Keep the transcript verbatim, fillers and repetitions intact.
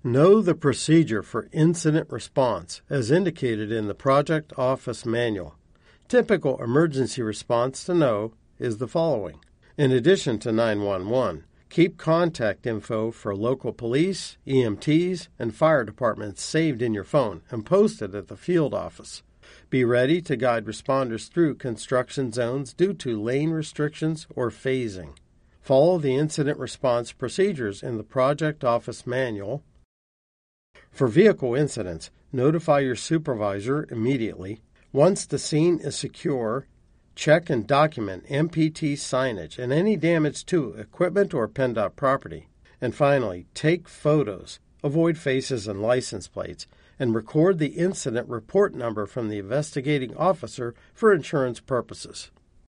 Know the procedure for incident response as indicated in the Project Office Manual. Typical emergency response to know is the following. In addition to nine one one, keep contact info for local police, E M Ts, and fire departments saved in your phone and posted at the field office. Be ready to guide responders through construction zones due to lane restrictions or phasing. Follow the incident response procedures in the Project Office Manual. For vehicle incidents, notify your supervisor immediately. Once the scene is secure, check and document M P T signage and any damage to equipment or PennDOT property. And finally, take photos, avoid faces and license plates, and record the incident report number from the investigating officer for insurance purposes.